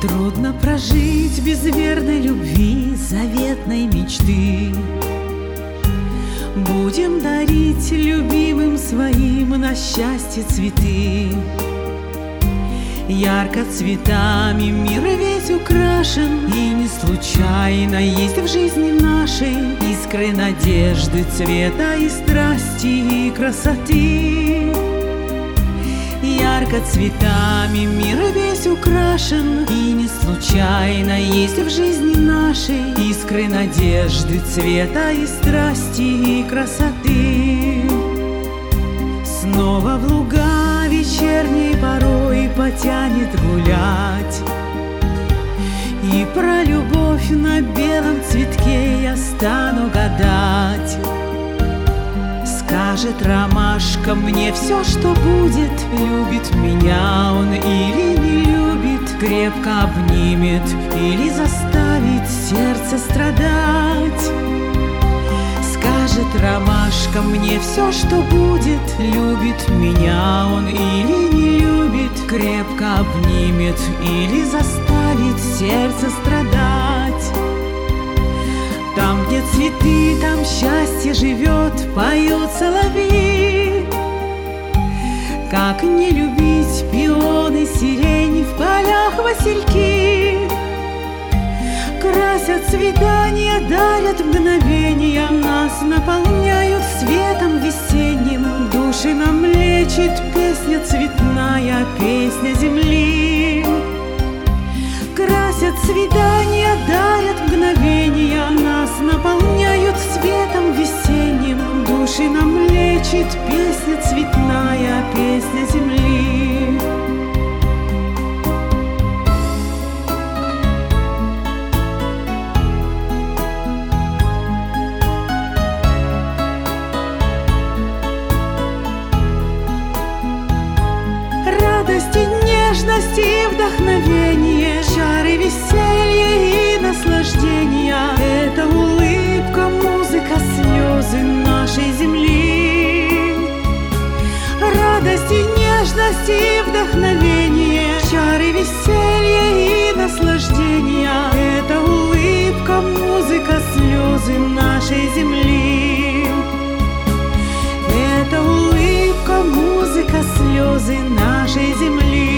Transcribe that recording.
Трудно прожить без верной любви, заветной мечты. Будем дарить любимым своим на счастье цветы. Ярко цветами мир весь украшен, и не случайно есть в жизни нашей искры надежды, цвета и страсти, и красоты. Ярко цветами мир весь украшен, и не случайно есть в жизни нашей искры надежды, цвета и страсти, и красоты. Снова в луга вечерней порой потянет гулять, и про любовь на белом цветке я стану гадать. Скажет ромашка мне все, что будет, любит меня он или не любит, крепко обнимет или заставит сердце страдать. Скажет ромашка мне все, что будет, любит меня он или не любит, крепко обнимет или заставит сердце страдать. Там, где цветы, там счастье живет, поют соловьи. Как не любить пионы, сирень, в полях васильки? Красят свидания, дарят мгновения, нас наполняют светом весенним. Души нам лечит песня цветная, песня земли. Красят свидания, дарят мгновения, нас наполняют светом весенним. Души нам лечит песня цветная, песня земли. Радости, нежности и вдохновение, чары, веселье и наслаждения — это улыбка, музыка, слезы нашей земли. Радости, нежности и вдохновение, чары, веселье и наслаждения — это улыбка, музыка, слезы нашей земли. Это улыбка, музыка, слезы нашей земли.